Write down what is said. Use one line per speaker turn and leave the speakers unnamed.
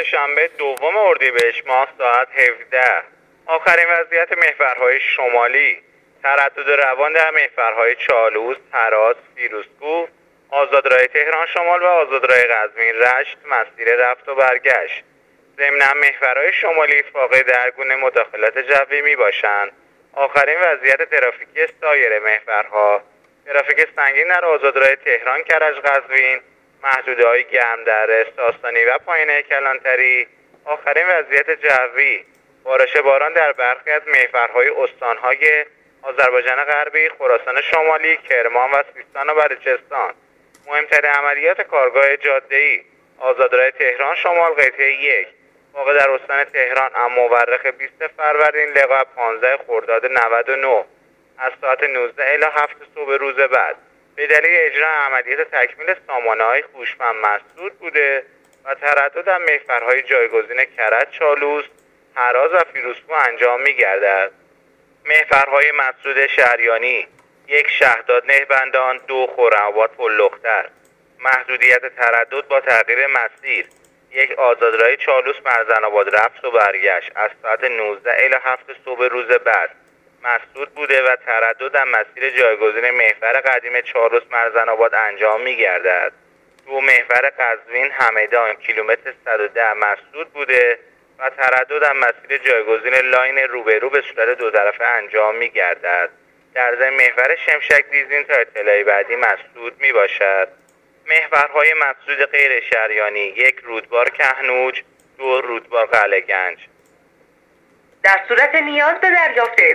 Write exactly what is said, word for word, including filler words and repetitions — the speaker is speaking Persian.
سه‌شنبه دوم اردیبهشت ماه ساعت هفده. آخرین وضعیت محورهای شمالی: تردد روان در محورهای چالوس، هرات، فیروزکوه، آزادراه تهران شمال و آزادراه قزوین رشت مسیر رفت و برگشت. ضمناً محورهای شمالی فاقد هر گونه مداخلت جوی می باشند. آخرین وضعیت ترافیکی سایر محورها: ترافیک سنگین در آزادراه تهران کرج قزوین، محدوده‌های گرمدره، ساسانی و پایینه کلانتری. آخرین وضعیت جوی: بارش باران در برخی از محورهای استانهای آذربایجان غربی، خراسان شمالی، کرمان و سیستان و بلوچستان. مهمترین عملیات کارگاه جاده‌ای: آزادراه تهران شمال قطعه یک، واقع در استان تهران، اما مورخ بیست فروردین لقا پانزده خرداد نود و نه از ساعت نوزده الی هفت صبح روز بعد به دلیل اجرا عملیات تکمیل سامانه‌های هوشمند مسدود بوده و تردد در محورهای جایگزین کرج، چالوس، هراز و فیروزکوه انجام می‌گردد. محورهای مسدود شهریانی: یک شهداد نهبندان، دو خرم‌آباد پل‌لختر. محدودیت تردد با تغییر مسیر: یک آزادراه چالوس مرزن‌آباد رفت و برگشت از ساعت نوزده الی هفت صبح روز بعد مسدود بوده و تردد در مسیر جایگزین محور قدیم چالوس مرزن‌آباد انجام می‌گردد. دو محور قزوین همدان کیلومتر صد و ده مسدود بوده و تردد در مسیر جایگزین لاین روبرو به صورت دو طرفه انجام می‌گردد. در ضمن محور شمشک دیزین تا اطلاع بعدی مسدود میباشد. محورهای مسدود غیر شهریانی: یک رودبار کهنوج، دو رودبار قلعه‌گنج.
در صورت نیاز به دریافت